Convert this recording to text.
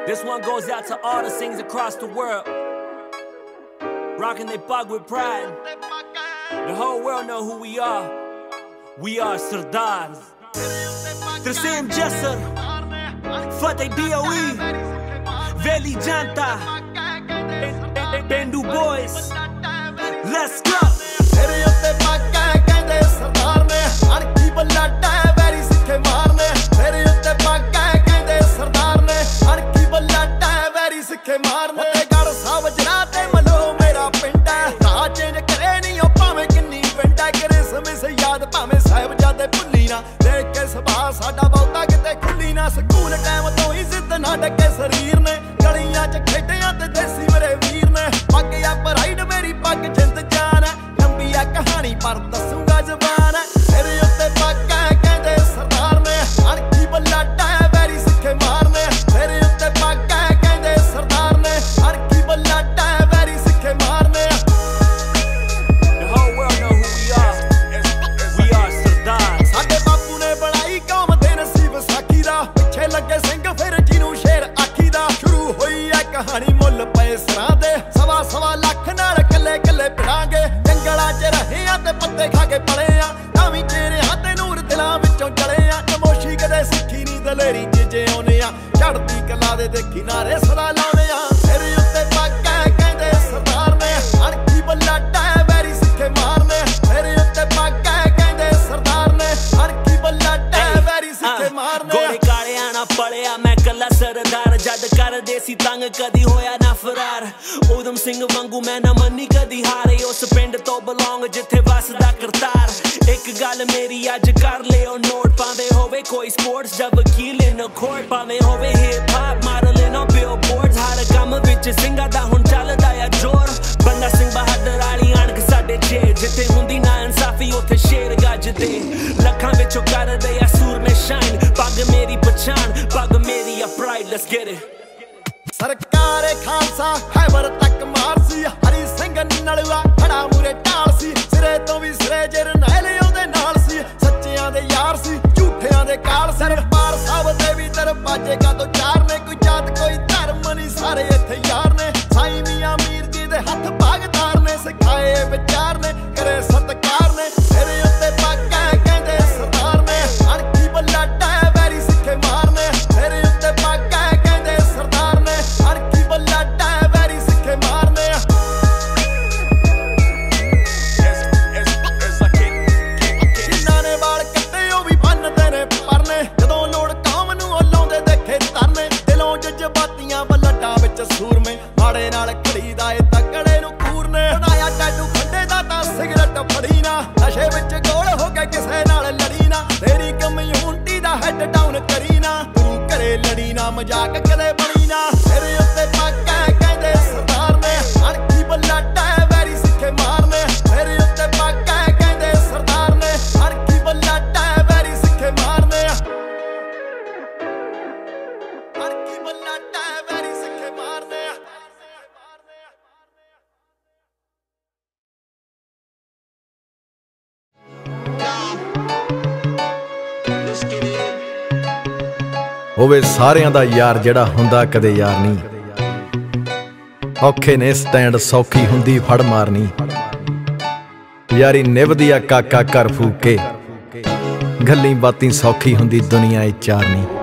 This one goes out to all the singers across the world, rocking their bug with pride. The whole world know who we are. We are Sardars. Terceiro Jesser, Fateh DOE, Veli Janta, Bendu Boys. Let's go. ਤੇਰੇ ਉੱਤੇ ਪੱਕਾ ਕਹਿੰਦੇ ਸਰਦਾਰ ਨੇ ਅਣਖੀ ਬੱਲਾਟਾ very ਸਿੱਖੇ ਮਾਰਨੇ ਤੇਰੇ ਉੱਤੇ ਪੱਕਾ ਕਹਿੰਦੇ ਸਰਦਾਰ ਨੇ ਅਣਖੀ ਬੱਲਾਟਾ ਵੈਰੀ ਸਿੱਖੇ ਮਾਰਨੇ ਤੇ ਗੜ ਸਾਹਿਬ ਜਰਾ ਤੇ ਮਲੋ ਮੇਰਾ ਪਿੰਡ ਹੈ ਰਾਹ ਚੇਂਜ ਕਰੇ ਨਹੀਂ ਉਹ ਭਾਵੇਂ ਕਿੰਨੀ ਪਿੰਡ ਹੈ ਕਰੇ ਸਮੇਂ ਸੇ ਯਾਦ ਭਾਵੇਂ ਸਾਹਿਬਜ਼ਾਦੇ ਭੁੱਲੀ ਨਾ ਦੇਖ ਕੇ ਸੁਭਾਅ ਸਾਡਾ ਬਹੁਤਾ ਕਿਤੇ ਖੁੱਲੀ ਨਾ ਸਕੂਲ ਟਾਈਮ ਤੋਂ ਹੀ ਜ਼ਿੱਦ ਨਾ ਡੱਕੇ ਸਰੀਰ ਨੇ ਗਲੀਆਂ 'ਚ ਖੇਡਿਆਂ ਤੇ ਦੇਸੀ ਮੇਰੇ ਵੀਰ ਨੇ ਪੱਗ ਆ ਪਰਾਈਡ ਮੇਰੀ ਪੱਗ ਜਿੰਦ ਜਾਨ ਹੈ ਕਹਾਣੀ ਪਰ ਦੱਸੂਗਾ ਜ਼ਬਾਨ ਤੇਰੇ ਉੱਤੇ ਪੱਕਾ ਕਹਿੰਦੇ ਸਰਦਾਰ ਨੇ ਅਣਖੀ ਬੱਲਾਟਾ ਵੈਰੀ ਸਿੱਖੇ ਮਾਰਨੇ ਤੇਰੇ ਉੱਤੇ ਪੱਕਾ ਕਹਿੰਦੇ ਸਰਦਾਰ ਨੇ ਅਣਖੀ ਬੱਲਾਟਾ ਵੈਰੀ ਸਿੱਖੇ ਮਾਰਨੇ The whole world know who we are. We are Sardars. ਸਾਡੇ ਬਾਪੂ ਨੇ ਬਣਾਈ ਕੌਮ ਦੇ ਨਸੀਬ ਸਾਖੀ ਦਾ ਪਿੱਛੇ ਲੱਗੇ ਸਿੰਘ ਫਿਰ ਜਿਹਨੂੰ ਸ਼ੇਰ ਆਖੀ ਦਾ ਸ਼ੁਰੂ ਹੋਈ ਆ ਕਹਾਣੀ ਮੁੱਲ ਪਏ ਸਰਾਂ ਦੇ ਸਵਾ ਲੱਖ ਨਾਲ ਕੱਲੇ ਕੱਲੇ ਪਿੜਾਂਗੇ ਜੰਗਲਾਂ 'ਚ ਰਹੇ ਆ ਤੇ ਪੱਤੇ ਖਾ ਕੇ ਪਲੇ ਆ ਤਾਵੀਂ ਚਿਹਰਿਆਂ ਤੇ ਨੂਰ ਦਿਲਾਂ ਵਿੱਚੋਂ ਜਲੇ ਆ ਨਮੋਸ਼ੀ ਕਦੇ ਸਿੱਖੀ ਨਹੀਂ ਦਲੇਰੀ 'ਚ ਜਿਉਂਦੇ ਆ ਚੜ੍ਹਦੀ ਕਲਾ ਦੇ ਦੇਖੀ ਨਾਰੇ ਸਦਾ ਲਾਉਂਦੇ ਆ ਤੇਰੇ ਉੱਤੇ ਪੱਕਾ ਕਹਿੰਦੇ ਸਰਦਾਰ ਨੇ ਅਣਖੀ ਬੱਲਾਟਾ ਵੈਰੀ ਸਿੱਖੇ ਮਾਰਨੇ ਤੇਰੇ ਉੱਤੇ ਪੱਕਾ ਕਹਿੰਦੇ ਸਰਦਾਰ ਨੇ ਅਣਖੀ ਬੱਲਾਟਾ ਵੈਰੀ ਸਿੱਖੇ ਮਾਰਨੇ ਗੋਰੇ ਕਾਲਿਆਂ ਨਾਲ ਪੜਿਆ ਮੈਂ ਕੱਲਾ ਸਰਦਾਰ ਜਦ ਕਰਦੇ ਸੀ ਤੰਗ ਕਦੀ ਹੋਇਆ ਨਾ ਫਰਾਰ ਊਧਮ ਸਿੰਘ ਵਾਂਗੂ ਮੈਂ ਨਾ ਮੰਨੀ ਕਦੀ ਹਾਰੇ ਉਸ ਪਿੰਡ ਤੋਂ ਬਿਲੋਂਗ ਜਿੱਥੇ ਵਸਦਾ ਕਰਤਾਰ ਇੱਕ ਗੱਲ ਮੇਰੀ ਅੱਜ ਕਰ ਲਿਓ ਨੋਟ ਭਾਵੇਂ ਹੋਵੇ ਕੋਈ ਸਪੋਰਟਸ ਜਾਂ ਵਕੀਲ ਇਨ ਕੋਰਟ ਭਾਵੇਂ ਹੋਵੇ hip hop model in billboards ਹਰ ਕੰਮ ਵਿੱਚ ਸਿੰਘਾਂ ਦਾ ਹੁਣ ਚੱਲਦਾ ਆ ਜ਼ੋਰ ਬੰਦਾ ਸਿੰਘ ਬਹਾਦਰ ਵਾਲੀ ਅਣਖ ਸਾਡੇ ਛੇ ਜਿੱਥੇ ਹੁੰਦੀ ਨਾ ਇਨਸਾਫੀ ਉੱਥੇ ਸ਼ੇਰ ਗੱਜਦੇ ਲੱਖਾਂ ਵਿੱਚੋਂ ਕਰਦੇ ਆ ਸੂਰਮੇ ਸ਼ਾਈਨ ਪੱਗ ਮੇਰੀ ਪਛਾਣ ਪੱਗ ਮੇਰੀ ਆ ਪ੍ਰਾਈਡ ਲੈਟਸ ਗੈਟ ਇਟ ਸਰਕਾਰੇ ਖਾਲਸਾ ਖੈਬਰ ਤੱਕ ਮਾਰਸੀ ਹਰੀ ਸਿੰਘ ਨਲੂਆ ਖੜਾ ਮੂਰੇ ਢਾਲ ਸੀ ਸਿਰੇ ਤੋਂ ਵੀ ਸਿਰੇ ਜਰਨੈਲ ਉਹਦੇ ਨਾਲ ਸੀ ਸੱਚਿਆਂ ਦੇ ਯਾਰ ਸੀ ਝੂਠਿਆਂ ਦੇ ਕਾਲ ਸਰਪਾਰ ਸਾਹਿਬ ਦੇ ਵੀ ਦਰਵਾਜ਼ੇ ਕਾ ਤੋਂ ਚਾਰ ਨੇ ਕੋਈ ਜਾਤ ਕੋਈ ਧਰਮ ਨਹੀਂ ਸਾਰੇ ਇੱਥੇ ਯਾਰ ਨੇ ਸਾਈਂ ਮੀਆਂ ਮੀਰ ਜੀ ਦੇ ਹੱਥ ਭਾਗਦਾਰ ਨੇ ਸਿਖਾਏ ਵਿਚਾਰ ਨੇ ਕਰੇ ਸਤਕਾਰ ਨੇ ਤੇਰੇ ਉੱਤੇ ਪੱਕਾ ਕਹਿੰਦੇ ਸਰਦਾਰ ਨੇ ਅਣਖੀ ਬੱਲਾਟਾ ਵੈਰੀ ਸਿੱਖੇ ਮਾਰਨੇ ਤੇਰੇ ਉੱਤੇ ਪੱਕਾ ਕਹਿੰਦੇ ਸਰਦਾਰ ਨੇ ਅਣਖੀ ਬੱਲਾਟਾ ਵੈਰੀ ਸਿੱਖੇ ਮਾਰਨੇ ਜਿਨ੍ਹਾਂ ਨੇ ਵਾਲ ਕੱਟੇ ਉਹ ਵੀ ਬੰਨਦੇ ਨੇ ਪਰਨੇ ਜਦੋਂ ਲੋੜ ਕੌਮ ਨੂੰ ਉਹ ਲਾਉਂਦੇ ਦੇਖੇ ਤਰਨੇ ਦਿਲੋਂ ਜਜ਼ਬਾਤੀਆਂ ਬੱਲਟਾਂ ਵਿੱਚ ਸੂਰਮੇ ਮਾੜੇ ਨਾਲ ਖੜੀ ਦਾ ਏ ਤਕੜੇ ਨੂੰ ਕੂਰਨੇ ਬਣਾਇਆ ਟੈਟੂ ਖੰਡੇ ਦਾ ਤਾਂ ਸਿਗਰਟ ਫੜੀ ਨਾ ਨਸ਼ੇ ਵਿੱਚ ਗੋਲ ਹੋ ਕੇ ਕਿਸੇ ਨਾਲ ਲੜੀ ਨਾ ਤੇਰੀ ਕਮਿਊਨਿਟੀ ਦਾ ਹੈਡ ਡਾਊਨ ਕਰੀ ਨਾ ਤੂੰ ਘਰੇ ਲੜੀ ਨਾ ਮਜ਼ਾਕ ਕਦੇ ਬਣੀ ਨਾ ਤੇਰੇ ਉੱਤੇ ਪੱਕਾ ਕਹਿੰਦੇ ਸਰਦਾਰ ਨੇ ਅਣਖੀ ਬੱਲਾਟਾ ਵੈਰੀ ਸਿੱਖੇ ਮਾਰਨੇ ਤੇਰੇ ਉੱਤੇ ਪੱਕਾ ਕਹਿੰਦੇ ਸਰਦਾਰ ਨੇ ਅਣਖੀ ਬੱਲਾਟਾ ਵੈਰੀ ਸਿੱਖੇ ਮਾਰਨੇ ਅਣਖੀ ਬੱਲਾਟਾ ਵੈਰੀ ਸਿੱਖੇ ਮਾਰਨੇ ਹੋਵੇ ਸਾਰਿਆਂ ਦਾ ਯਾਰ ਜਿਹੜਾ ਹੁੰਦਾ ਕਦੇ ਯਾਰ ਨਹੀਂ ਔਖੇ ਨੇ ਸਟੈਂਡ ਸੌਖੀ ਹੁੰਦੀ ਫੜ ਮਾਰਨੀ ਯਾਰੀ ਨਿਭਦੀ ਆ ਕਾਕਾ ਘਰ ਫੂਕੇ ਗੱਲੀ ਬਾਤੀ ਸੌਖੀ ਹੁੰਦੀ ਦੁਨੀਆ ਏ ਚਾਰਨੀ